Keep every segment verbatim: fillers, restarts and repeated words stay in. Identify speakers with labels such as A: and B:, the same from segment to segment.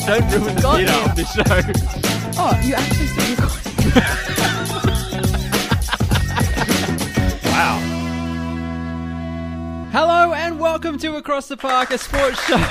A: Don't ruin the
B: Got
A: theatre
B: you.
A: of this show.
B: Oh, you actually still recording?
A: Wow. Hello and welcome to Across the Park, a sports show.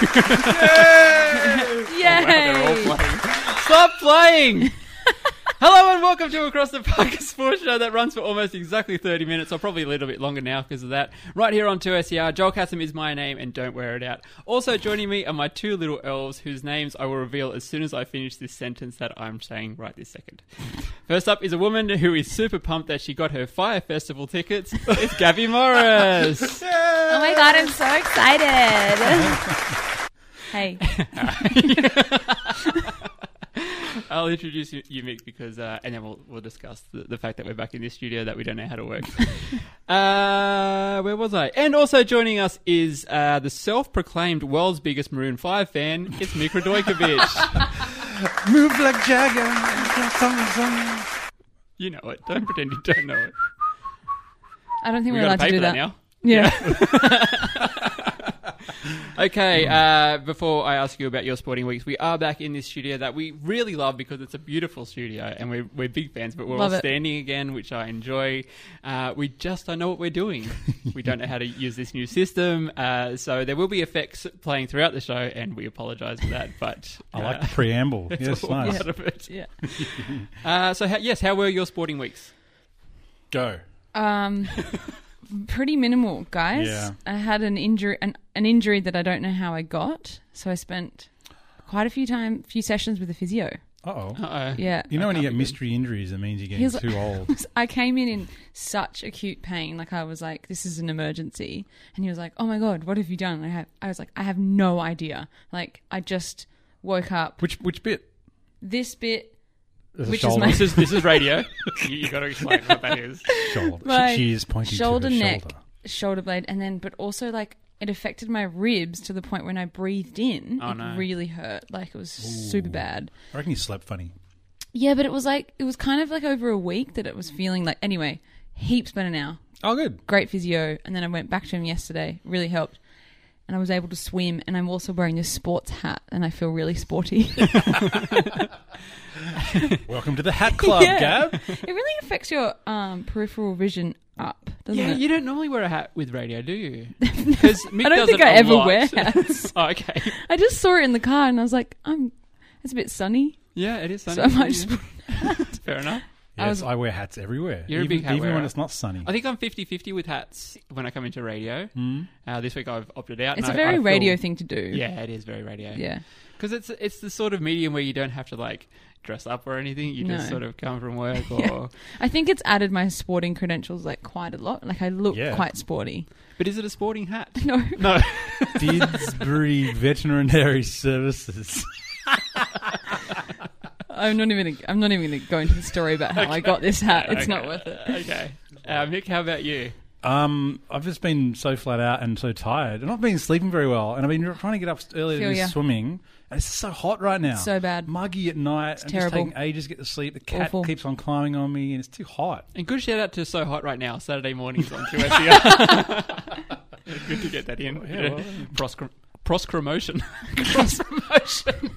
B: Yay!
A: Wow, they're all playing. Stop playing! Hello and welcome to Across the Park, a sports show that runs for almost exactly thirty minutes, or probably a little bit longer now because of that. Right here on two S E R, Joel Kassam is my name, and don't wear it out. Also joining me are my two little elves, whose names I will reveal as soon as I finish this sentence that I'm saying right this second. First up is a woman who is super pumped that she got her Fire Festival tickets. It's Gabby Morris.
B: Oh my god, I'm so excited. Hey.
A: I'll introduce you, you Mick, because, uh, and then we'll, we'll discuss the, the fact that we're back in this studio that we don't know how to work. uh, where was I? And also joining us is uh, the self-proclaimed world's biggest Maroon five fan. It's Mick Radojkovic.
C: Move like Jagger.
A: You know it. Don't pretend you don't know it.
B: I don't think
A: We
B: we're
A: got to
B: allowed
A: pay
B: to do
A: for
B: that.
A: that now.
B: Yeah.
A: Okay, uh, before I ask you about your sporting weeks, we are back in this studio that we really love because it's a beautiful studio and we're, we're big fans, but we're
B: Love
A: all
B: it.
A: standing again, which I enjoy. Uh, we just don't know what we're doing. We don't know how to use this new system, uh, so there will be effects playing throughout the show, and we apologise for that, but...
C: I like
A: uh,
C: the preamble.
A: it's
C: Yes,
A: all
C: nice.
A: part of it.
B: Yeah.
A: Uh, so, how, yes, how were your sporting weeks?
C: Go.
B: Um, pretty minimal, guys.
C: Yeah.
B: I had an injury, an, an injury that I don't know how I got, so I spent quite a few time, few sessions with a physio.
C: Uh-oh.
A: Uh-oh.
B: Yeah.
C: You know when you
A: can't
C: get
A: be good.
C: mystery injuries, it means you're
B: He
C: getting
B: was-
C: too old.
B: I came in in such acute pain, like I was like, "This is an emergency," and he was like, "Oh my god, what have you done?" And I have, I was like, "I have no idea." Like I just woke up.
C: Which which bit?
B: This bit,
C: There's a
B: Which is
C: shoulder.
B: my-
A: This is, this is radio. you you got to explain what that is.
C: shoulder.
B: My
C: She, she is pointing
B: shoulder,
C: to her
B: neck,
C: shoulder.
B: shoulder blade, and then, but also like it affected my ribs to the point when I breathed in,
A: Oh,
B: it
A: no.
B: really hurt. Like it was super
C: Ooh.
B: bad.
C: I reckon you slept funny.
B: Yeah, but it was like it was kind of like over a week that it was feeling like. Anyway, heaps better now.
C: Oh, good.
B: Great physio, and then I went back to him yesterday. Really helped, and I was able to swim. And I'm also wearing this sports hat, and I feel really sporty.
C: Welcome to the Hat Club,
B: Yeah.
C: Gab.
B: It really affects your um, peripheral vision up, doesn't
A: Yeah,
B: it?
A: you don't normally wear a hat with radio, do you? Because Mick
B: I don't
A: does
B: think
A: it
B: I
A: a
B: ever
A: lot.
B: wear hats.
A: Oh, okay.
B: I just saw it in the car, and I was like, "I'm." It's a bit sunny,
A: Yeah, it is sunny.
B: so I might
A: yeah.
B: just.
A: Fair enough.
B: I
C: Yes,
B: was-
C: I wear hats everywhere.
A: You're a
C: even,
A: big hat
C: Even
A: wearer.
C: when it's not sunny.
A: I think I'm fifty-fifty with hats when I come into radio.
C: Hmm?
A: Uh, this week I've opted out.
B: It's
A: and
B: a
A: I-
B: very
A: I feel-
B: radio thing to do.
A: Yeah, it is very radio.
B: Yeah.
A: Because it's it's the sort of medium where you don't have to like dress up or anything. You just
B: No.
A: sort of come from work or...
B: Yeah. I think it's added my sporting credentials like quite a lot. Like I look
C: Yeah.
B: quite sporty.
A: But is it a sporting hat?
B: No.
A: No.
C: Didsbury Veterinary Services.
B: I'm not even. I'm not even going to go into the story about how I got this hat. It's
A: Okay.
B: not worth it.
A: Okay. Uh, Mick, how about you?
C: Um, I've just been so flat out and so tired. And I've been sleeping very well. And I've been trying to get up early to
B: Feel
C: do
B: ya.
C: swimming. And it's so hot right now.
B: So bad.
C: Muggy at night. It's
B: terrible.
C: just taking ages to get to sleep. The cat
B: Awful.
C: keeps on climbing on me and it's too hot.
A: And good shout out to So Hot Right Now, Saturday mornings on two S E R. Good to get that in.
C: Yeah, well,
A: Pros Pros promotion. Cross promotion.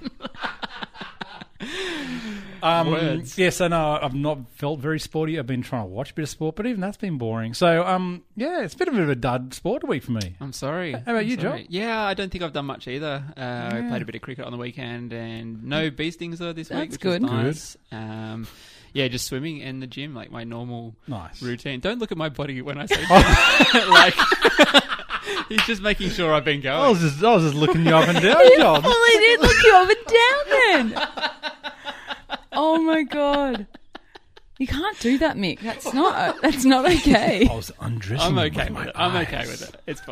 C: Um,
A: Words.
C: Yes, I know. I've not felt very sporty. I've been trying to watch a bit of sport, but even that's been boring. So, um, yeah, it's a bit of a dud sport week for me.
A: I'm sorry.
C: How about
A: I'm
C: you,
A: sorry.
C: Joe?
A: Yeah, I don't think I've done much either. Uh, I
C: Yeah.
A: played a bit of cricket on the weekend and no bee stings though this week,
B: That's
A: which
B: good.
A: is nice. Um, yeah, just swimming and the gym, like my normal
C: Nice.
A: routine. Don't look at my body when I say gym. Like, he's just making sure I've been
C: I
A: going.
C: was just, I was just looking you up and down, John.
B: Well, I did look you up and down then. Oh my god. You can't do that, Mick. That's not. That's not okay.
C: I was undressing.
A: I'm
C: with
A: okay
C: my
A: with it. I'm
C: eyes.
A: okay with it. It's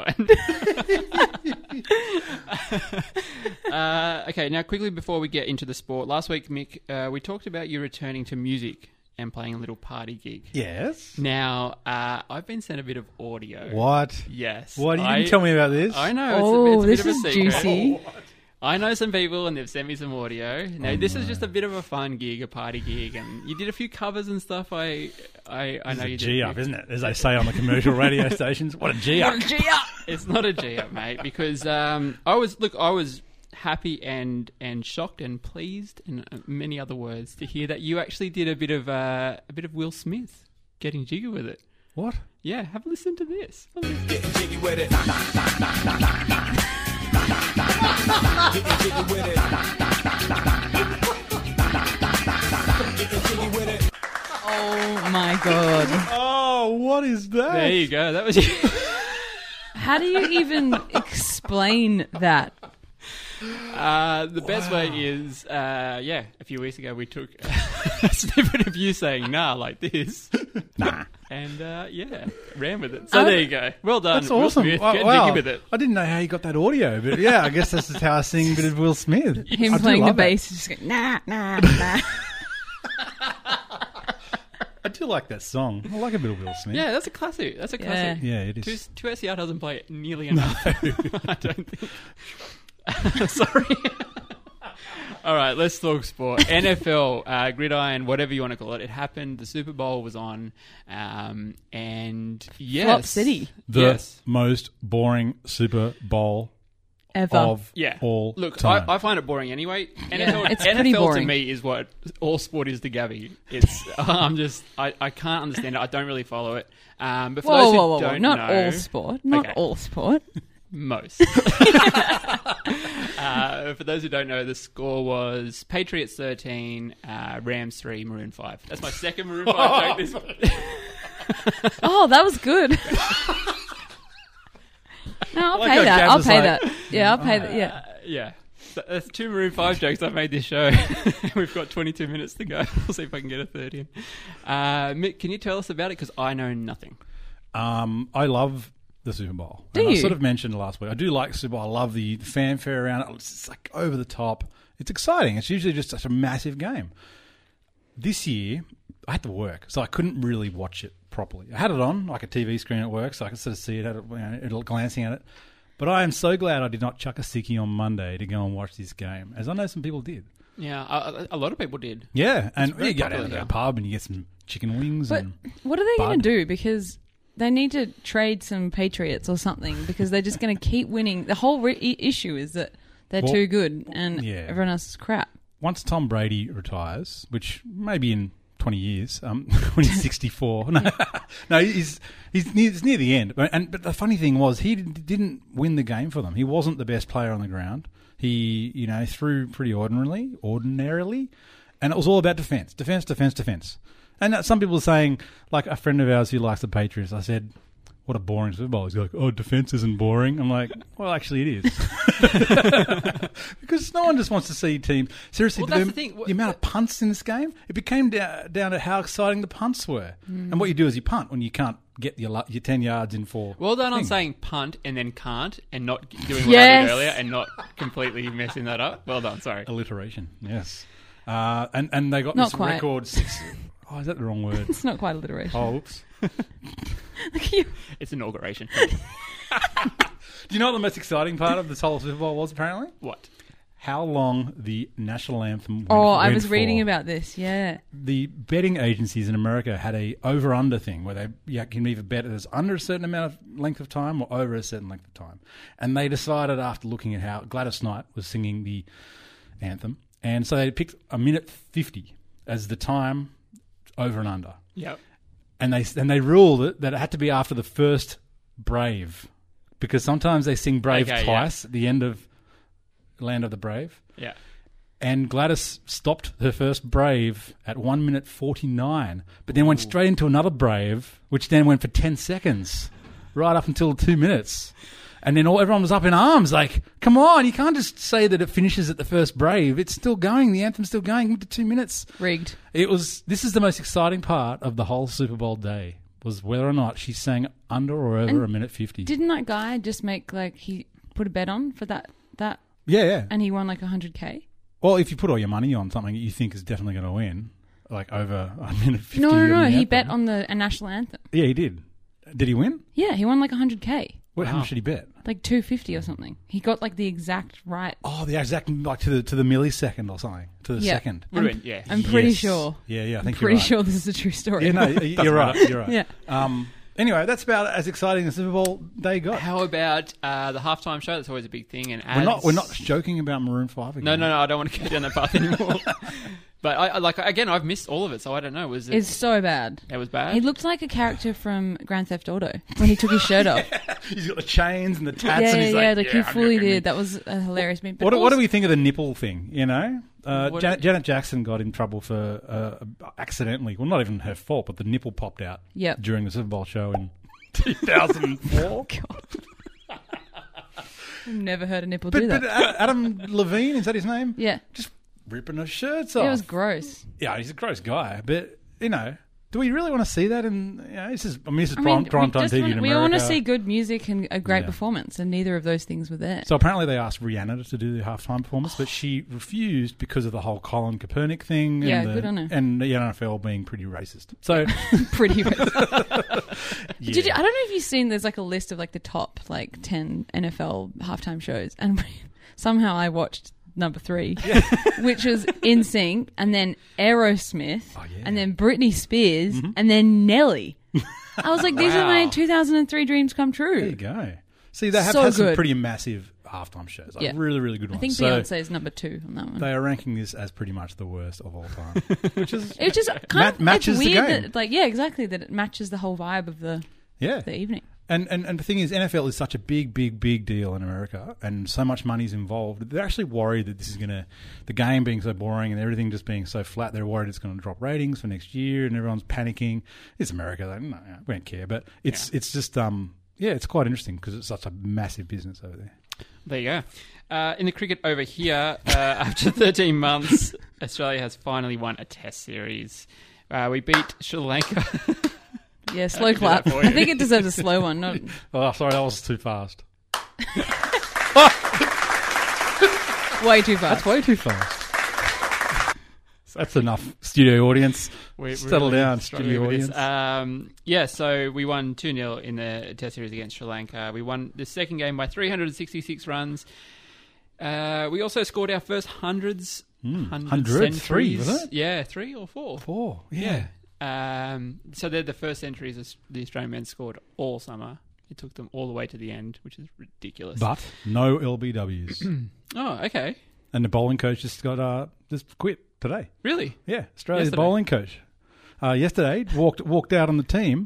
A: fine. uh, okay, now quickly before we get into the sport, last week, Mick, uh, we talked about you returning to music and playing a little party gig.
C: Yes.
A: Now, uh, I've been sent a bit of audio.
C: What?
A: Yes.
C: What? You
A: I,
C: didn't tell me about this.
A: I know. It's
B: Oh,
A: a, it's a
B: this
A: bit of
B: is
A: a secret.
B: juicy.
A: I know some people and they've sent me some audio. Now,
C: Oh,
A: this
C: no.
A: is just a bit of a fun gig, a party gig, and you did a few covers and stuff. I, I, I
C: This
A: know
C: is
A: you
C: a
A: did.
C: G up, isn't it? As they say on the commercial radio stations. What a G up.
A: It's not a G up, mate, because um, I was look, I was happy and and shocked and pleased and uh, many other words to hear that you actually did a bit of uh, a bit of Will Smith getting jiggy with it.
C: What?
A: Yeah, have a listen to this. Have a listen.
D: Getting jiggy with it. Getting jiggy with it. Getting jiggy with it.
B: Oh my god!
C: Oh, what is that?
A: There you go. That was you.
B: How do you even explain that?
A: Uh, the best way is, uh, yeah, a few weeks ago we took a snippet of you saying "nah" like this,
C: Nah.
A: and uh, yeah, ran with it. So
B: Oh.
A: there you go. Well done,
C: That's
A: Will
C: awesome.
A: Smith.
C: Wow,
A: Get
C: wow.
A: jiggy with it.
C: I didn't know how you got that audio, but yeah, I guess that's just how I sing a bit of Will Smith.
B: Him
C: I do
B: playing the
C: love that.
B: bass, just going nah, nah, nah.
C: I do like that song. I like a bit of Will Smith.
A: Yeah, that's a classic. That's a
B: Yeah.
A: classic.
C: Yeah, it
A: Two,
C: is.
A: two S E R doesn't play it nearly enough. I don't think. Sorry. All right, let's talk sport. N F L, uh, gridiron, whatever you want to call it. It happened. The Super Bowl was on. Um, and yes.
B: Flop City.
C: The
A: yes.
C: most boring Super Bowl
B: Ever.
C: of
A: Yeah.
C: all
A: Look,
C: time.
A: I, I find it boring anyway. N F L,
B: it's
A: N F L
B: pretty
A: to
B: boring.
A: me is what all sport is to Gabby. It's I'm just I, I can't understand it. I don't really follow it. Um, but for
B: Whoa,
A: those who
B: whoa, whoa, whoa!
A: don't
B: Not
A: know,
B: all sport. Not
A: Okay.
B: all sport.
A: most. uh, for those who don't know, the score was Patriots thirteen, uh, Rams three, Maroon five. That's my second Maroon five joke. This
B: Oh, that was good. No, I'll
C: like
B: pay
C: how
B: that.
C: Gab
B: I'll
C: was
B: pay
C: like,
B: that. Yeah, I'll pay that. Yeah.
A: Uh, yeah. So that's two Maroon five jokes I've made this show. We've got twenty-two minutes to go. We'll see if I can get a third in. Uh, Mick, can you tell us about it? Because I know nothing.
C: Um, I love the Super Bowl.
B: Do
C: and I
B: you?
C: sort of mentioned last week. I do like Super Bowl. I love the fanfare around it. It's just like over the top. It's exciting. It's usually just such a massive game. This year, I had to work, so I couldn't really watch it properly. I had it on like a T V screen at work, so I could sort of see it, had it, you know, it glancing at it. But I am so glad I did not chuck a sickie on Monday to go and watch this game, as I know some people did.
A: Yeah, a, a lot of people did.
C: Yeah, and
A: very
C: you go
A: popular
C: down to
A: now.
C: the pub and you get some chicken wings
B: But
C: and
B: what are they going
C: Bud.
B: to do? Because they need to trade some Patriots or something because they're just going to keep winning. The whole re- i- issue is that they're
C: Well,
B: too good and
C: yeah.
B: everyone else is crap.
C: once Tom Brady retires, which maybe in twenty years, um, when he's sixty-four. No, no, he's he's near, it's near the end. But, and but the funny thing was, he did- didn't win the game for them. He wasn't the best player on the ground. He, you know, threw pretty ordinarily, ordinarily, and it was all about defense, defense, defense, defense. And uh, some people are saying, like a friend of ours who likes the Patriots, I said, what a boring Super Bowl. He's like, oh, defense isn't boring. I'm like, well, actually it is. Because no one just wants to see teams. Seriously,
A: Well, that's
C: the,
A: the thing.
C: the amount of punts in this game, it became down, down to how exciting the punts were.
A: Mm.
C: And what you do is you punt when you can't get your, lu- your ten yards in for.
A: Well done on
C: thing.
A: saying punt and then can't and not doing what I
B: Yes.
A: did earlier and not completely messing that up. Well done, sorry.
C: Alliteration, yes. Uh, and, and they got
B: Not
C: this
B: quite.
C: record six. Oh, is that the wrong word?
B: It's not quite alliteration.
C: Oh, oops.
B: Look at you.
A: It's inauguration.
C: Do you know what the most exciting part of this whole Super Bowl was, apparently?
A: What?
C: How long the national anthem went,
B: Oh, I
C: went
B: was reading
C: for.
B: about this. Yeah.
C: The betting agencies in America had a over-under thing where they you can either bet it as under a certain amount of length of time or over a certain length of time. And they decided after looking at how Gladys Knight was singing the anthem, and so they picked a minute fifty as the time over and under.
A: Yep.
C: And they and they ruled it that it had to be after the first Brave, because sometimes they sing Brave
A: Okay,
C: twice at the end of Land of the Brave.
A: Yeah.
C: And Gladys stopped her first Brave at one minute forty-nine, but then went straight into another Brave, which then went for ten seconds, right up until two minutes. And then all everyone was up in arms, like, come on, you can't just say that it finishes at the first Brave. It's still going. The anthem's still going into two minutes.
B: Rigged.
C: It was. This is the most exciting part of the whole Super Bowl day, was whether or not she sang under or over
B: And
C: a minute fifty.
B: Didn't that guy just make, like, he put a bet on for that, that
C: yeah, yeah.
B: and he won like one hundred K?
C: Well, if you put all your money on something that you think is definitely going to win, like over a minute fifty.
B: No, no,
C: of
B: no.
C: the
B: He
C: anthem-
B: bet on the a national anthem.
C: Yeah, he did. Did he win?
B: Yeah, he won like one hundred K.
C: What, How
A: Wow.
C: much did he bet?
B: Like two fifty or something. He got like the exact right.
C: Oh, the exact, like to the to the millisecond or something, to the
B: Yeah.
C: second.
A: Would have been, yeah.
B: I'm pretty
C: Yes.
B: sure.
C: Yeah, yeah, I
B: I'm
C: think
B: pretty
C: you're right.
B: sure this is a true story.
C: Yeah, no, you're right. You're right.
B: Yeah.
C: Um, Anyway, that's about as exciting as Super Bowl day got.
A: How about uh, the halftime show? That's always a big thing. And
C: We're
A: ads.
C: not we're not joking about Maroon Five again.
A: No, no, no. I don't want to go down that path anymore. But I, I like again, I've missed all of it, so I don't know. Was it?
B: It's so bad.
A: It was bad.
B: He looked like a character from Grand Theft Auto when he took his shirt off.
C: He's got the chains and the tats,
B: yeah,
C: and he's
B: yeah,
C: like,
B: like
C: yeah,
B: he
C: I'm
B: fully
C: gonna-
B: did. That was a hilarious meme. But
C: What, do- what
B: also-
C: do we think of the nipple thing? You know, uh,
A: What-
C: Janet, Janet Jackson got in trouble for uh, accidentally. Well, not even her fault, but the nipple popped out
B: Yep.
C: during the Super Bowl show in two thousand four.
B: I've never heard a nipple
C: But,
B: do that.
C: but uh, Adam Levine, is that his name?
B: yeah,
C: Just ripping her shirts off.
B: it was gross.
C: Yeah, he's a gross guy, but you know, do we really want to see that? And you know, this is I mean, this is
B: I
C: prime,
B: mean, we,
C: prime time
B: just
C: T V
B: want,
C: in
B: we
C: America.
B: all want to see good music and a great
C: Yeah.
B: performance, and neither of those things were there.
C: So apparently they asked Rihanna to do the halftime performance, but she refused because of the whole Colin Kaepernick thing.
B: Yeah,
C: and the,
B: good on her.
C: And the N F L being pretty racist. So
B: Pretty.
C: yeah.
B: Did you, I don't know if you've seen. There's like a list of like the top like ten N F L halftime shows, and somehow I watched number three, which was N Sync, and then Aerosmith,
C: Oh, yeah.
B: and then Britney Spears, and then Nelly. I was like, these are my
A: Wow.
B: two thousand three dreams come true.
C: There you go. See, they have
B: So
C: had some
B: good.
C: pretty massive halftime shows. Like
B: Yeah.
C: really, really good
B: I
C: ones.
B: think
C: so
B: Beyonce is number two on that one.
C: they are ranking this as pretty much the worst of all time. Which is
B: It just kind
C: Ma-
B: of
C: matches
B: it's
C: the
B: weird
C: game.
B: that like yeah, exactly that it matches the whole vibe of the
C: yeah.
B: the evening.
C: And, and and the thing is, N F L is such a big, big, big deal in America, and so much money's involved. They're actually worried that this is going to, the game being so boring and everything just being so flat. They're worried it's going to drop ratings for next year, and everyone's panicking. It's America; they no, no, we don't care. But it's
A: Yeah.
C: it's just um yeah, it's quite interesting because it's such a massive business over there.
A: There you go. Uh, in the cricket over here, uh, after thirteen months, Australia has finally won a Test series. Uh, we beat Sri Lanka.
B: Yeah, slow
A: can do that
B: clap.
A: for you.
B: I think it deserves a slow one. Not
C: Oh, sorry, that was too fast.
B: way too fast.
C: That's way too fast. That's enough, studio audience.
A: We're
C: Settle
A: really
C: down,
A: struggling
C: studio
A: with this.
C: audience.
A: Um, yeah, so we won two nil in the Test series against Sri Lanka. We won the second game by three hundred sixty-six runs. Uh, we also scored our first hundreds.
C: Mm,
A: hundred
C: hundred, three,
A: centuries.
C: was it?
A: Yeah, three or four.
C: Four, yeah.
A: Um, so they're the first centuries as- the Australian men scored all summer. It took them all the way to the end, which is ridiculous.
C: But no L B Ws.
A: oh, okay.
C: And the bowling coach just got uh, just quit today.
A: Really?
C: Yeah, Australia's
A: Yesterday.
C: bowling coach. Uh, yesterday walked walked out on the team,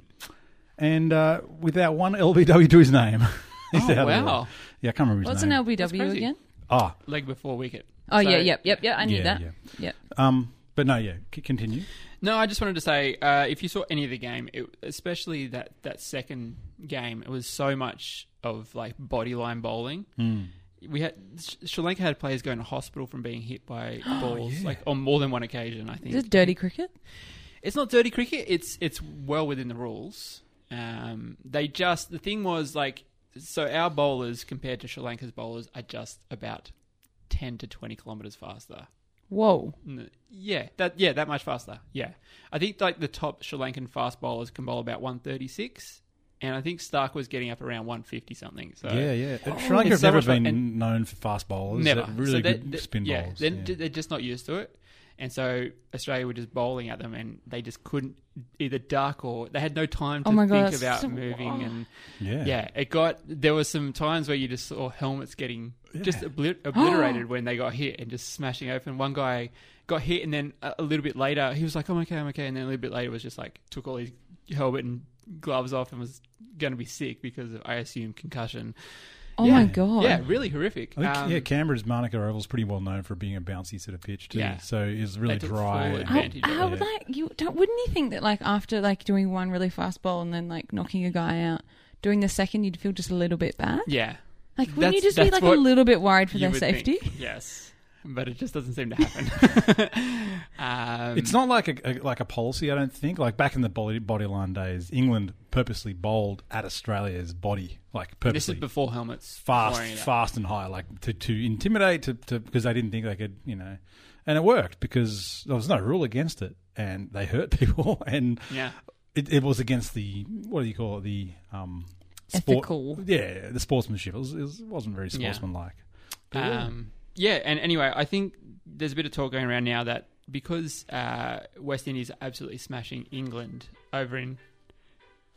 C: and uh, without one L B W to his name. He's
A: Oh,
C: out of
A: wow.
C: there. Yeah, I can't remember his
B: What's an
C: name.
B: L B W
A: That's crazy.
B: again?
C: Ah,
A: Leg before wicket.
B: Oh
A: So-
B: yeah, yep, yep, yeah. I knew
C: yeah,
B: that.
C: yeah.
B: Yep.
C: Um, but no, yeah. C- continue.
A: No, I just wanted to say, uh, if you saw any of the game, it, especially that, that second game, it was so much of like bodyline bowling.
C: Mm.
A: We had Sri Lanka had players going to hospital from being hit by balls,
C: yeah.
A: like on more than one occasion. I think
B: Is it dirty cricket?
A: It's not dirty cricket. It's it's well within the rules. Um, they just the thing was like so our bowlers compared to Sri Lanka's bowlers are just about ten to twenty kilometers faster.
B: Whoa.
A: N- Yeah, that yeah that much faster. Yeah, I think like the top Sri Lankan fast bowlers can bowl about one thirty six, and I think Stark was getting up around one fifty something. So
C: yeah, yeah. Sri
A: It's
C: Lanka's
A: so
C: never
A: much fun.
C: been
A: And-
C: known for fast bowlers.
A: never
C: They're really
A: so they-
C: good
A: they-
C: spin
A: yeah,
C: bowls.
A: They're,
C: yeah.
A: they're just not used to it, and so Australia were just bowling at them, and they just couldn't either duck or they had no time to
B: Oh my
A: think
B: God,
A: about
B: so-
A: moving.
B: oh.
A: And
C: yeah.
A: yeah, it got there were some times where you just saw helmets getting just
C: Yeah.
A: obli- obliterated when they got hit and just smashing open. One guy got hit, and then a, a little bit later he was like, "I'm okay, I'm okay," and then a little bit later was just like took all his helmet and gloves off and was going to be sick because of, I assume, concussion.
B: Oh
A: Yeah.
B: my god.
A: Yeah, really horrific.
C: I think,
A: Um,
C: yeah, Canberra's Monica Oval's pretty well known for being a bouncy sort of pitch too.
A: Yeah.
C: So it's really
A: They took
C: dry.
A: full
C: and-
B: How,
A: advantage of
B: how
C: it.
B: like you don't, wouldn't you think that like after like doing one really fast ball and then like knocking a guy out, doing the second you'd feel just a little bit bad?
A: yeah.
B: Like wouldn't you
A: That's-
B: just be
A: that's
B: like
A: what
B: a little bit worried for
A: You
B: their
A: would
B: safety?
A: think, yes, but it just doesn't seem to happen. um,
C: It's not like a, a like a policy, I don't think. Like back in the body bodyline days, England purposely bowled at Australia's body, like
A: This
C: purposely
A: is before helmets.
C: fast,
A: worrying about-
C: fast and high, like to, to intimidate, to, to because they didn't think they could, you know, and it worked because there was no rule against it, and they hurt people, and
A: Yeah.
C: it, it was against the what do you call it, the um, sport,
B: Ethical.
C: yeah, the sportsmanship. It, was, it was, wasn't very
A: Yeah.
C: sportsmanlike. But yeah.
A: Um, yeah, and anyway, I think there's a bit of talk going around now that because uh, West Indies are absolutely smashing England over in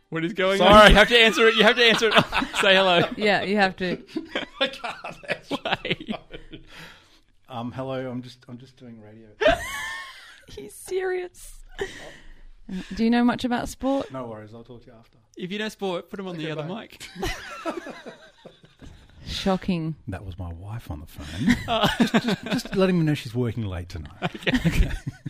A: What is going
C: Sorry.
A: on? You have to answer it. You have to answer it. Say hello.
B: Yeah, you have to.
C: I can't.
A: Wait.
C: Um, hello. I'm just I'm just doing radio.
B: He's serious. Do you know much about sport?
C: No worries. I'll talk to you after.
A: If you know sport, put him on the
C: Okay,
A: other
C: bye.
A: mic.
B: Shocking.
C: That was my wife on the phone. just, just, just letting me know she's working late tonight. Okay.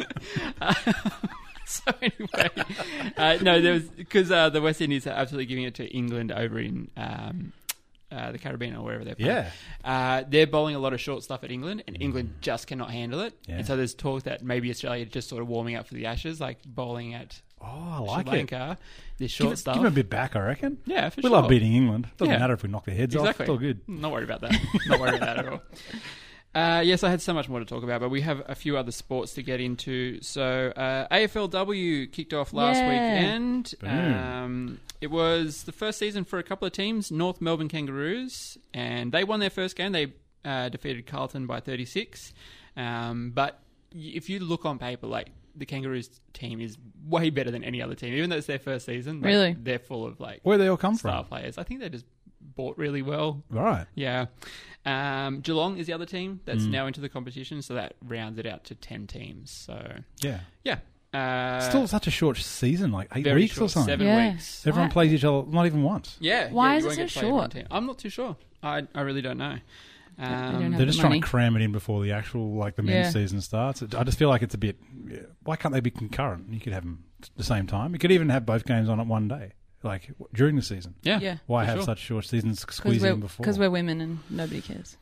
A: So anyway, uh, no, there was because uh, the West Indies are absolutely giving it to England over in um, uh, the Caribbean or wherever they're playing.
C: Yeah.
A: Uh, they're bowling a lot of short stuff at England, and England just cannot handle it.
C: Yeah.
A: And so there's talk that maybe Australia just sort of warming up for the Ashes, like bowling at
C: Oh, I like
A: Sri
C: it.
A: Lanka. This
C: Give,
A: short
C: it,
A: stuff.
C: give them a bit back, I reckon.
A: Yeah, for
C: we
A: sure.
C: love beating England. Doesn't
A: Yeah.
C: matter if we knock their heads
A: Exactly.
C: off. It's all good.
A: Not worried about that. Not worried about that at all. Uh, yes, I had so much more to talk about, but we have a few other sports to get into. So, uh, A F L W kicked off last
B: Yeah.
A: weekend.
C: Boom.
A: Um, it was the first season for a couple of teams, North Melbourne Kangaroos, and they won their first game. They uh, defeated Carlton by thirty-six. Um, but y- if you look on paper, like, the Kangaroos team is way better than any other team, even though it's their first season. Like,
B: Really?
A: they're full of, like,
C: Where they all come
A: star
C: from?
A: players. I think they just bought really well.
C: Right.
A: Yeah. Um, Geelong is the other team that's
C: Mm.
A: now into the competition, so that rounds it out to ten teams. So,
C: Yeah.
A: yeah. Uh,
C: Still such a short season, like eight
A: very
C: weeks
A: short,
C: or something.
A: Seven
B: Yeah.
A: weeks.
C: Everyone
B: Why-
C: plays each other not even once.
A: Yeah.
B: Why
A: yeah,
B: is
A: you
B: it
A: won't get
B: so
A: played one
B: short?
A: team. I'm not too sure. I, I really don't know.
B: They don't
A: Um,
B: have
C: They're
B: the
C: just trying
B: money.
C: to cram it in before the actual, like, the men's
B: Yeah.
C: season starts. I just feel like it's a bit... yeah, why can't they be concurrent? You could have them at the same time. You could even have both games on at one day, like, w- during the season.
A: yeah.
B: Yeah.
C: Why
A: For
C: have
A: sure.
C: such short seasons
B: Because
C: squeezing
B: we're,
C: in before?
B: 'cause we're women and nobody cares.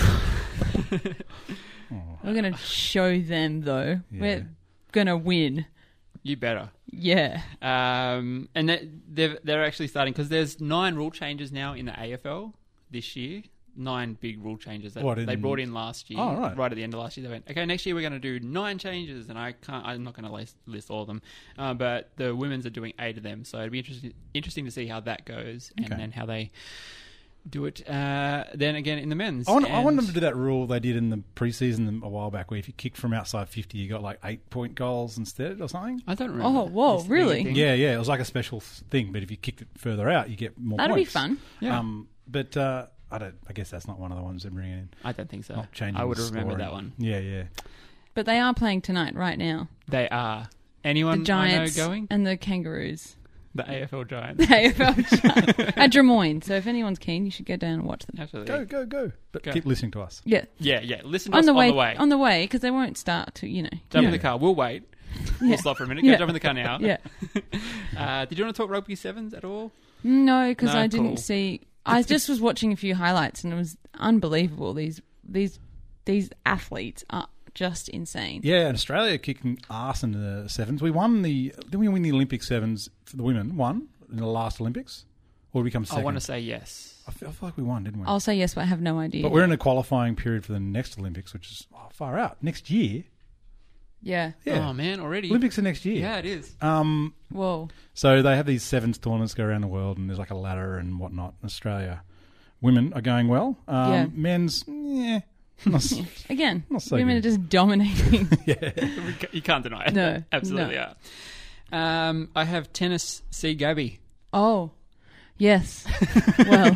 C: Oh,
B: We're going to show them, though.
C: Yeah.
B: We're going to win.
A: You better.
B: Yeah.
A: Um, and that, they're, they're actually starting, because there's nine rule changes now in the A F L this year. Nine big rule changes that
C: What, in-
A: they brought in last year.
C: Oh, right.
A: at the end of last year, they went, okay, next year we're going to do nine changes, and I can't. I'm not going to list, list all of them, uh, but the women's are doing eight of them. So it'd be interesting interesting to see how that goes, and
C: Okay.
A: then how they do it. Uh, then again in the men's,
C: I want, I want them
A: And-
C: to do that rule they did in the preseason a while back, where if you kicked from outside fifty, you got like eight point goals instead or something.
A: I don't remember.
B: Oh, whoa,
A: this being a
B: really?
A: thing.
C: Yeah, yeah, it was like a special thing. But if you kicked it further out, you get more.
B: That'd
C: points.
B: be fun.
A: Yeah.
C: Um, but uh, I don't. I guess that's not one of the ones they're bringing in.
A: I don't think so.
C: Not changing.
A: I would
C: the
A: have remembered
C: scoring.
A: that one.
C: Yeah, yeah.
B: But they are playing tonight, right now.
A: They are. Anyone
B: The Giants
A: I know going?
B: and the Kangaroos.
A: The A F L Giants.
B: The A F L Giants. At Des Moines. So if anyone's keen, you should go down and watch them.
A: Absolutely.
C: Go, go, go! But
A: Go.
C: keep listening to us.
B: Yeah.
A: Yeah, yeah. Listen to
B: On
A: us
B: the way,
A: on the way.
B: on the way, because they won't start to, you know.
A: Jump in
C: Yeah.
A: the car. We'll wait.
B: Yeah.
A: We'll stop for a minute. Go
B: Yeah.
A: jump in the car now.
B: Yeah.
A: Uh, did you want to talk rugby sevens at all?
B: No, because
A: No,
B: I didn't
A: cool.
B: see. I just was watching a few highlights, and it was unbelievable. These these these athletes are just insane.
C: Yeah, and Australia kicking arse in the sevens. We won the. Didn't we win the Olympic sevens for the women? Won in the last Olympics, or we become second?
A: I want to say yes.
C: I feel, I feel like we won, didn't we?
B: I'll say yes, but I have no idea.
C: But we're in a qualifying period for the next Olympics, which is oh, far out. Next year.
B: yeah.
C: Yeah.
A: Oh man, already.
C: Olympics are next year.
A: Yeah, it is.
C: Um.
B: Whoa.
C: So they have these sevens tournaments go around the world, and there's like a ladder and whatnot. Australia women are going well. Um,
B: Yeah.
C: Men's, yeah. Not s-
B: Again,
C: Not so
B: women
C: good.
B: are just dominating.
A: We ca- you can't deny it.
B: No,
A: Absolutely
B: no.
A: are. Um, I have tennis C. Gabby.
B: Oh, yes. Well,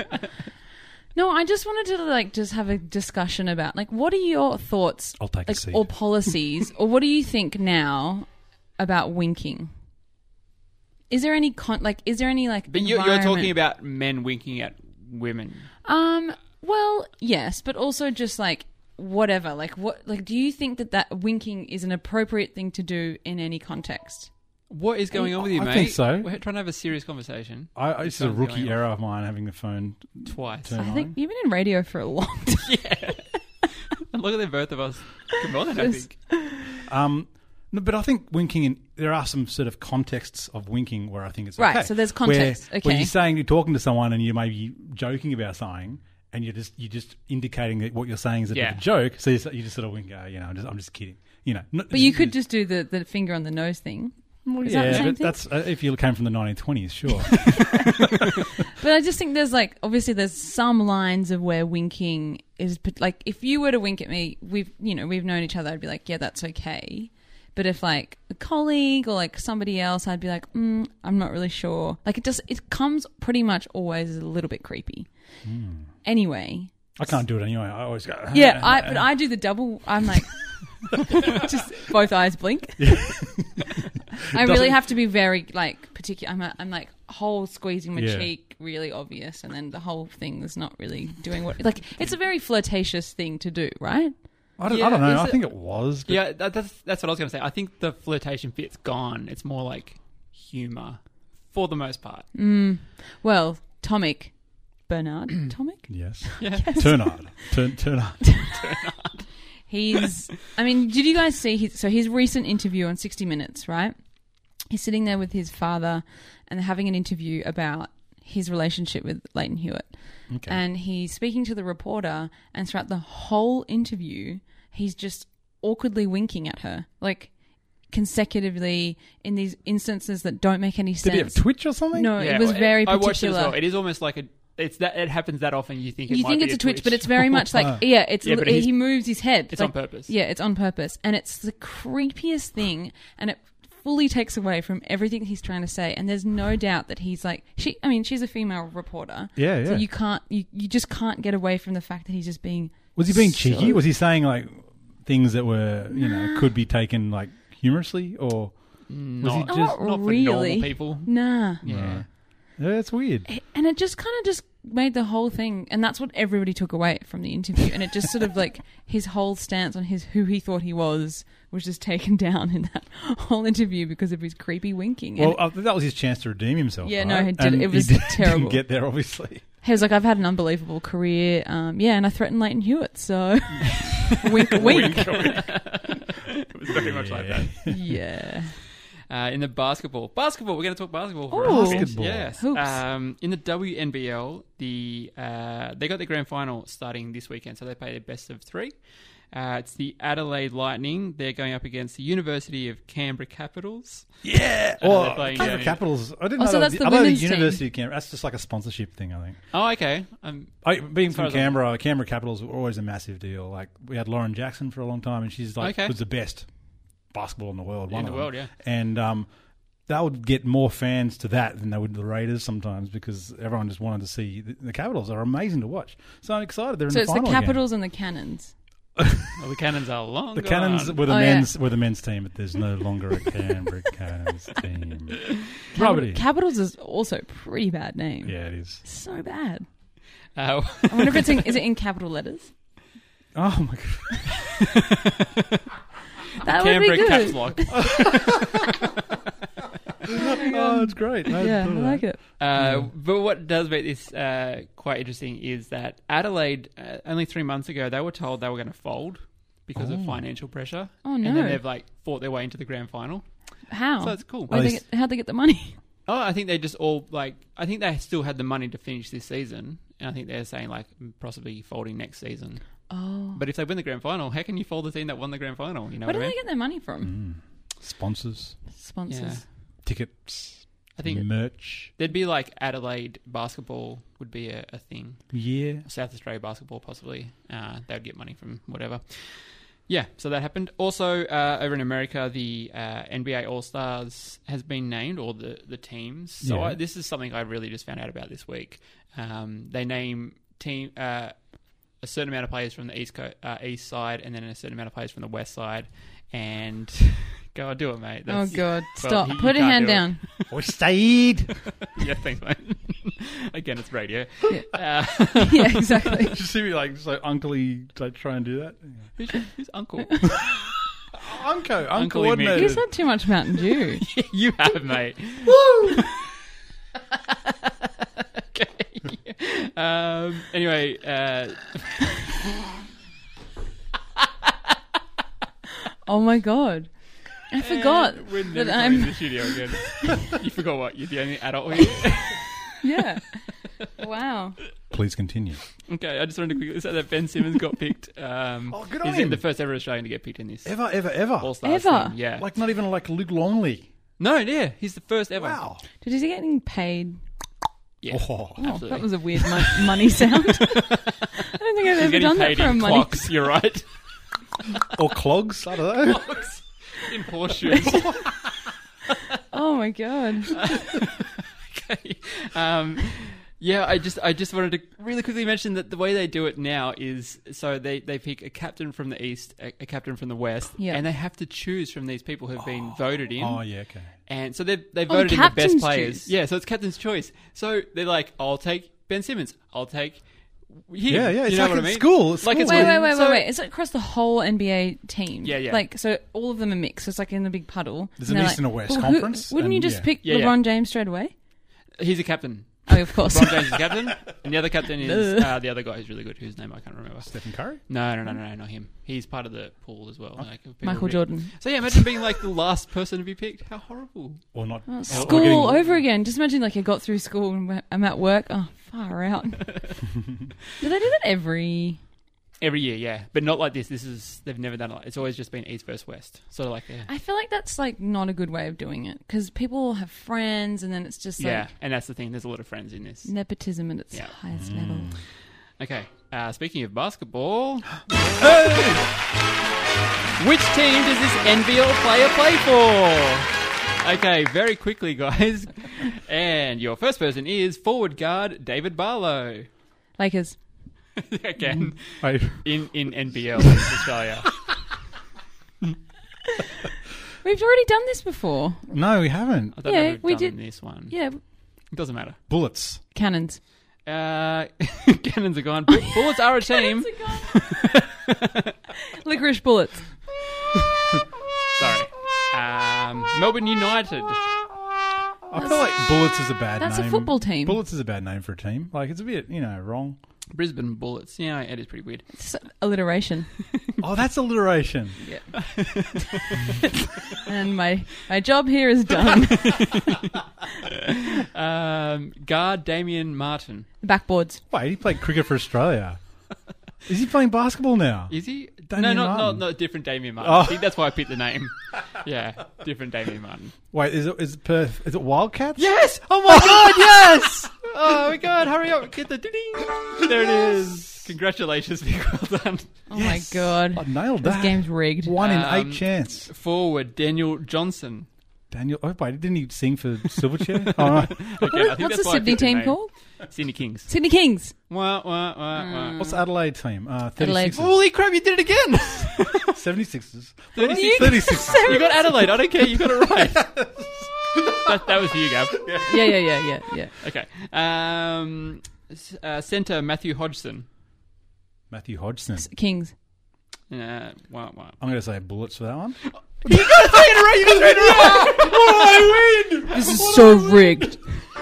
B: no, I just wanted to like just have a discussion about like what are your thoughts,
C: I'll take a
B: like,
C: seat.
B: or policies, or what do you think now about winking? Is there any con like? Is there any like?
A: But you're, you're
B: environment-
A: talking about men winking at women.
B: Um. Well, yes, but also just like whatever. Like what? Like, do you think that that winking is an appropriate thing to do in any context?
A: What is going on with you,
C: I
A: mate?
C: think so.
A: We're trying to have a serious conversation.
C: I, I, this is a
A: Something's
C: rookie
A: going on.
C: error of mine having the phone
A: Twice.
C: turned
B: I
C: on.
B: think you've been in radio for a long time.
A: Yeah. Look at the both of us. More than I
B: Just-
A: think.
C: Um, no, but I think winking, in, there are some sort of contexts of winking where I think it's
B: Right,
C: okay.
B: so there's
C: Where-
B: context,
C: Where
B: okay.
C: you're saying you're talking to someone and you may be joking about something, and you're just you're just indicating that what you're saying is a bit
A: Yeah.
C: of a joke. So you, you just sort of wink, oh, you know, I'm just I'm just kidding. You know, no-
B: But you could just do the, the finger on the nose thing.
C: well,
B: is
C: yeah,
B: that the same
C: but
B: thing?
C: that's uh, if you came from the nineteen twenties, sure.
B: But I just think there's like, obviously there's some lines of where winking is, like if you were to wink at me, we've, you know, we've known each other, I'd be like, yeah, that's okay. But if like a colleague or like somebody else, I'd be like, mm, I'm not really sure. Like it just it comes pretty much always as a little bit creepy.
C: Mm.
B: Anyway,
C: I can't do it anyway. I always go.
B: yeah, I but I do the double. I'm like just both eyes blink. I really have to be very like particular. I'm a, I'm like whole squeezing my
C: Yeah.
B: cheek, really obvious, and then the whole thing is not really doing what like it's a very flirtatious thing to do, right?
C: I don't,
A: Yeah,
C: I don't know.
A: is
C: I
A: it-
C: think it was. But
A: Yeah, that, that's that's what I was going to say. I think the flirtation bit's gone. It's more like humour for the most part.
B: Mm. Well, Tomic Bernard Tomic.
C: Yes.
A: Yeah.
C: Turnard. Turn, Turnard.
B: He's. I mean, did you guys see his? So his recent interview on sixty minutes, right? He's sitting there with his father, and they're having an interview about his relationship with Leighton Hewitt.
C: Okay.
B: And he's speaking to the reporter, and throughout the whole interview, he's just awkwardly winking at her, like consecutively in these instances that don't make any
C: Did
B: sense.
C: he have Twitch or something?
B: No,
A: Yeah,
B: it was
A: well,
B: very
A: I
B: particular.
A: watched it as well. It is almost like a. It's that it happens that often. You think it
B: You
A: might
B: think
A: be
B: it's a Twitch, but it's very much
C: Ah.
B: like yeah, it's
A: Yeah, but
B: li-
A: he's-
B: he moves his head.
A: It's
B: like,
A: on purpose.
B: Yeah, it's on purpose, and it's the creepiest thing, and it fully takes away from everything he's trying to say. And there's no doubt that he's like she. I mean, she's a female reporter.
C: Yeah, yeah.
B: So you can't, you, you just can't get away from the fact that he's just being.
C: Was he being
B: so-
C: cheeky? Was he saying like things that were, you know, could be taken like humorously or?
A: Not,
C: just-
A: not
B: Not
A: for
B: really.
A: normal people.
B: Nah.
A: Yeah.
C: Yeah, that's weird.
B: And it just kind of just made the whole thing, and that's what everybody took away from the interview. And it just sort of like his whole stance on his who he thought he was was just taken down in that whole interview because of his creepy winking. And
C: Well, uh, that was his chance to redeem himself.
B: Yeah,
C: right?
B: no, it did-
C: And
B: it was
C: he did,
B: terrible.
C: Didn't get there, obviously.
B: he was like, "I've had an unbelievable career, um, yeah, and I threatened Leighton Hewitt, so wink, wink,
A: It was very much like that.
B: yeah."
A: Uh, in the basketball, basketball, we're going to talk basketball. For
B: Ooh.
A: a bit.
C: Basketball.
A: Yes.
B: Hoops.
A: Um, in the W N B L, the uh, they got the grand final starting this weekend, so they play their best of three. Uh, it's the Adelaide Lightning. They're going up against the University of Canberra Capitals.
C: Yeah.
A: Uh,
C: Or
A: they're playing,
C: Canberra
A: yeah.
C: Capitals. I didn't
B: Oh,
C: know
B: so
C: that
B: that's
C: was
B: the
C: I know
B: women's
C: the
B: team.
C: University of Canberra. That's just like a sponsorship thing, I think.
A: Oh, okay. Um,
C: I, being
A: As far
C: from
A: as I'm-
C: Canberra, Canberra Capitals were always a massive deal. Like we had Lauren Jackson for a long time, and she's like
A: Okay.
C: was the best basketball in the world. One
A: In the
C: of them.
A: world, yeah.
C: And um, that would get more fans to that than they would the Raiders sometimes because everyone just wanted to see the, the Capitals are amazing to watch. So I'm excited. They're in
B: So
C: the
B: it's the
C: final again.
B: Capitals and the Cannons.
A: well, the Cannons are long
C: The
A: gone.
C: Cannons were the
B: Oh, yeah.
C: men's were the men's team, but there's no longer a Canberra Cannons team.
B: Capi-
C: Property.
B: Capitals is also a pretty bad name.
C: Yeah, it is.
B: So bad.
A: Uh,
B: I wonder if it's in, is it in capital letters?
C: Oh my god!
B: That would
A: Canberra
B: be
A: caps
B: good.
A: lock.
C: Oh, it's great. I
B: Yeah, I
C: thought of
B: like
C: that.
B: it.
A: Uh, but what does make this uh, quite interesting is that Adelaide, uh, only three months ago, they were told they were going to fold because of
C: Oh.
A: financial pressure.
B: Oh,
A: And
B: no.
A: then they've like fought their way into the grand final.
B: How?
A: So that's cool.
B: Where'd
C: Oh,
B: they
C: they-
B: get, how'd they get the money?
A: Oh, I think they just all like. I think they still had the money to finish this season, and I think they're saying like possibly folding next season.
B: Oh.
A: But if they win the grand final, how can you fold the team that won the grand final? You know
B: Where
A: what
B: do
A: I
B: they
A: mean?
B: get their money from?
C: Mm. Sponsors,
B: Sponsors.
A: Yeah.
C: tickets,
A: I think
C: merch.
A: there'd be like Adelaide basketball would be a, a thing.
C: Yeah.
A: South Australia basketball, possibly. Uh, they would get money from whatever. Yeah, so that happened. Also, uh, over in America, the uh, N B A All-Stars has been named, or the, the teams. So
C: Yeah.
A: I, this is something I really just found out about this week. Um, they name team uh, a certain amount of players from the east co- uh, east side, and then a certain amount of players from the west side. And go on, do it, mate.
B: Oh,
A: That's-
B: God.
A: well,
B: Stop.
A: you- you
B: Put a
A: can't
B: hand
A: do it.
B: down.
C: Or stayed.
A: Yeah, thanks, mate. Again, it's radio.
B: Yeah.
A: Uh,
B: Yeah, exactly.
C: Just see me like so uncly like try and do that.
A: who's, who's uncle?
C: Uncle, uncle,
A: Uncle
C: coordinated.
B: Who's had too much Mountain Dew?
A: You have, mate.
C: Woo!
A: Okay. Um, anyway, uh,
B: Oh, my God. I forgot
A: and we're
B: that
A: never coming to
B: I'm...
A: the studio again. You forgot what? You're the only adult here?
B: Yeah. Wow.
C: Please continue.
A: Okay, I just wanted to quickly say that Ben Simmons got picked. Um,
C: Oh, good on
A: he's
C: him.
A: the first ever Australian to get picked in this
C: Ever, ever, ever.
A: All-Stars
B: Ever?
A: thing. Yeah.
C: Like not even like Luke Longley.
A: no, yeah, he's the first ever.
C: Wow.
B: Did he getting paid?
A: Yeah.
C: Oh.
B: Oh,
A: Absolutely.
B: that was a weird mon- money sound. I don't think I've
A: He's
B: ever
A: getting
B: done that
A: paid
B: for a
A: in
B: money.
A: clocks, you're right.
C: Or clogs. I don't know.
A: in horseshoes.
B: Oh my god.
A: Okay. Um, yeah, I just I just wanted to really quickly mention that the way they do it now is so they, they pick a captain from the east, a, a captain from the west,
B: Yeah.
A: and they have to choose from these people who've been voted in.
C: Oh, yeah, okay.
A: And so they've, they've
B: Oh, the
A: voted in the best
B: captain's
A: players.
B: choose.
A: Yeah, so it's captain's choice. So they're like, I'll take Ben Simmons. I'll take him.
C: Yeah, yeah, it's
A: you know
C: like
A: what
C: at
A: I mean?
C: school, it's
A: Like
C: school.
A: it's
B: Wait, wait, wait,
A: so-
B: wait, wait. It's across the whole N B A team.
A: Yeah, yeah.
B: Like, so all of them are mixed. So it's like in a big puddle.
C: There's
B: And
C: an
B: they're
C: East and a West
B: well,
C: conference,
B: Wouldn't
C: and
B: you just
C: yeah.
B: pick
A: Yeah, yeah.
B: LeBron James straight away?
A: He's a captain.
B: Oh, of course.
A: LeBron James is the captain, and the other captain is uh, the other guy who's really good, whose name I can't remember.
C: Stephen Curry?
A: No, no, no, no, no, not him. He's part of the pool as well. Like, people
B: Michael
A: pick-
B: Jordan.
A: So yeah, imagine being like the last person to be picked. How horrible!
C: Or not?
B: Oh,
C: or- or
B: school
C: getting-
B: over again. Just imagine like I got through school and I'm at work. Oh, far out. Do they do that every...
A: Every year, yeah, but not like this. This is they've never done it. Like, it's always just been East versus West, sort of like a,
B: I feel like that's like not a good way of doing it because people have friends and then it's just like
A: yeah. And that's the thing. There's a lot of friends in this.
B: nepotism at its
A: Yeah.
B: highest level.
A: Okay. Uh, speaking of basketball, which team does this N B L player play for? Okay, very quickly, guys. And your first person is forward guard David Barlow.
B: Lakers.
A: Again,
C: Wait,
A: in, in N B L in Australia.
B: We've already done this before.
C: no, we haven't.
A: I don't
B: Yeah,
A: know if we've
B: we
A: done
B: did-
A: this one.
B: Yeah,
A: It doesn't matter.
C: Bullets.
B: cannons.
A: Uh, cannons are gone. Bu- Bullets are a team.
B: Licorice bullets.
A: Sorry. Um, Melbourne United.
C: I feel like Bullets is a bad
B: That's a
C: name.
B: football team.
C: Bullets is a bad name for a team. Like, it's a bit, you know, wrong.
A: Brisbane Bullets. Yeah, it is pretty weird.
B: It's alliteration.
C: Oh, that's alliteration.
B: Yeah. And my my job here is done.
A: Um, guard Damian Martin.
B: Backboards.
C: Wait, he played cricket for Australia. Is he playing basketball now?
A: Is he?
C: Damian
A: no, not, not
C: Martin.
A: not different Damian Martin.
C: Oh.
A: I think that's why I picked the name. Yeah, different Damian Martin.
C: Wait, is it is it Perth? Is it Wildcats?
A: Yes! Oh my god, yes! Oh my god, hurry up, get the ding! There it is. Congratulations, Vic, well done.
B: Oh my god.
C: I nailed
B: This
C: that.
B: game's rigged.
C: One in
A: Um,
C: eight chance.
A: Forward, Daniel Johnson.
C: Daniel, oh, wait, didn't he sing for Silverchair? Oh, right.
A: Okay,
B: What-
A: I think
B: what's
A: that's
B: the
A: why I
B: Sydney
A: picked the
B: team
A: name.
B: called?
A: Sydney Kings.
B: Sydney Kings.
A: Wah, wah, wah, wah.
C: What's the Adelaide team? Uh,
B: Adelaide.
C: thirty-sixers.
A: Holy crap, you did it again!
C: seventy-sixers.
A: thirty-six.
C: thirty-sixers.
A: You got Adelaide, I don't care, you got it right. that, that was for you, Gab.
B: Yeah, yeah, yeah, yeah, yeah.
A: Okay. Um, s- uh, Centre, Matthew Hodgson.
C: Matthew Hodgson.
A: Uh,
B: Kings.
A: wah, wah.
C: I'm going to say Bullets for that one.
A: You got three in a row, you got three in a row! Oh, I win!
B: This is so rigged.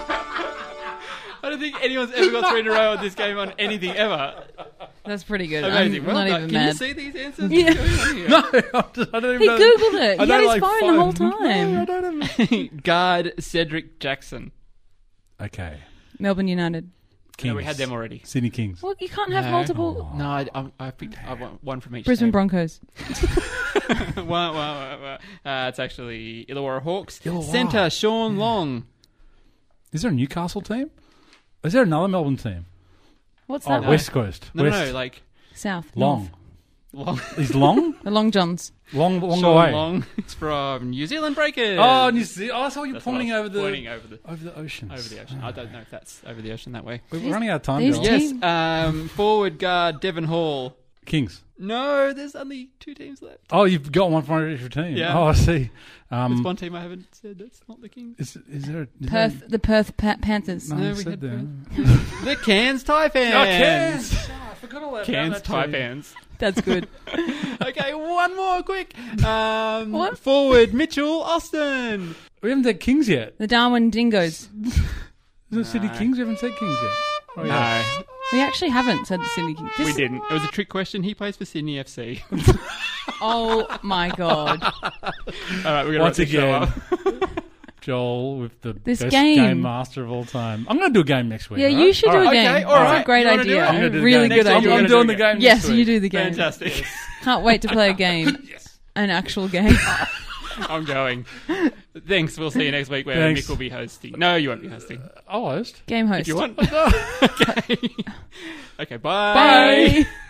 A: I don't think anyone's ever got three in a row on this game on anything ever.
B: That's pretty good.
A: Amazing.
B: I'm
A: Well
B: not
A: done.
B: even
A: Can you
B: mad.
A: see these answers?
B: Yeah.
C: No, I don't even
B: He
C: know.
B: googled it.
C: I
B: He
C: don't
B: had his
C: like
B: phone the whole
C: phone.
B: time.
C: No, I don't have...
A: Guard Cedric Jackson.
C: Okay.
B: Melbourne United.
C: Kings.
A: No, we had them already.
C: Sydney Kings.
B: Well, you can't have
A: No.
B: multiple.
A: No, I, I, I picked I want one from each.
B: Brisbane
A: team.
B: Broncos.
A: wah, wah, wah, wah. Uh, it's actually Illawarra Hawks.
C: Illawarra.
A: Centre, Sean Long.
C: Is there a Newcastle team? Is there another Melbourne team?
B: What's
C: Oh,
B: that?
C: West Coast.
A: No,
C: West.
A: no, no, like
B: South.
C: Long.
A: Long.
C: He's long?
B: The Long Johns.
C: long, long
A: Sean
C: away.
A: Long. It's from New Zealand Breakers.
C: Oh, New Zealand. Oh, I saw you
A: That's what
C: pointing
A: I
C: over
A: was
C: the
A: pointing over the
C: over the oceans.
A: over the ocean. I don't know if that's over the ocean that way.
C: We're running out of time,
B: these
C: Bill.
B: teams-
A: Yes, um, forward guard Devon Hall.
C: Kings.
A: No, there's only two teams left.
C: Oh, you've got one for each team.
A: Yeah.
C: Oh, I see.
A: There's
C: Um,
A: one team I haven't said that's not the Kings.
C: is, is there? Is
B: Perth. The Perth pa- Panthers.
C: There, no,
A: No,
C: you
A: we
C: said
A: had
C: there.
A: The Cairns Taipans.
C: Oh, Cairns. Oh, I forgot all about
A: Cairns
C: that team.
A: Taipans.
B: That's good.
A: Okay, one more quick. Um,
B: What?
A: Forward Mitchell Austin.
C: We haven't said Kings yet.
B: The Darwin Dingoes.
C: Is it City
A: No.
C: Kings? We haven't said Kings yet. Oh, yeah.
A: No,
B: We actually haven't said the Sydney Kings. This
A: we
B: is-
A: didn't. It was a trick question. He plays for Sydney F C.
B: Oh my god.
A: All right, we're gonna
C: Once
A: wrap the show
C: again.
A: up.
C: Joel with the
B: This
C: best
B: game.
C: game. master of all time. I'm going to do a game next week.
B: Yeah,
C: all
B: you
C: right?
B: should
C: All
B: do a
C: right.
B: game.
A: Okay, all
B: That's
A: right.
B: a great
A: You wanna
B: idea.
A: do it? I'm
C: gonna do the
B: Really
C: game
B: good
C: next week.
B: idea.
C: I'm, I'm doing the game
B: Yes,
C: next week.
B: you do the game.
A: Fantastic.
B: Can't wait to play a game.
C: Yes.
B: An actual game.
A: I'm going. Thanks. We'll see you next week where
C: Thanks.
A: Mick will be hosting. No, you won't be hosting.
C: I'll host.
B: Game host.
A: If you want. Okay. Okay, bye.
B: Bye.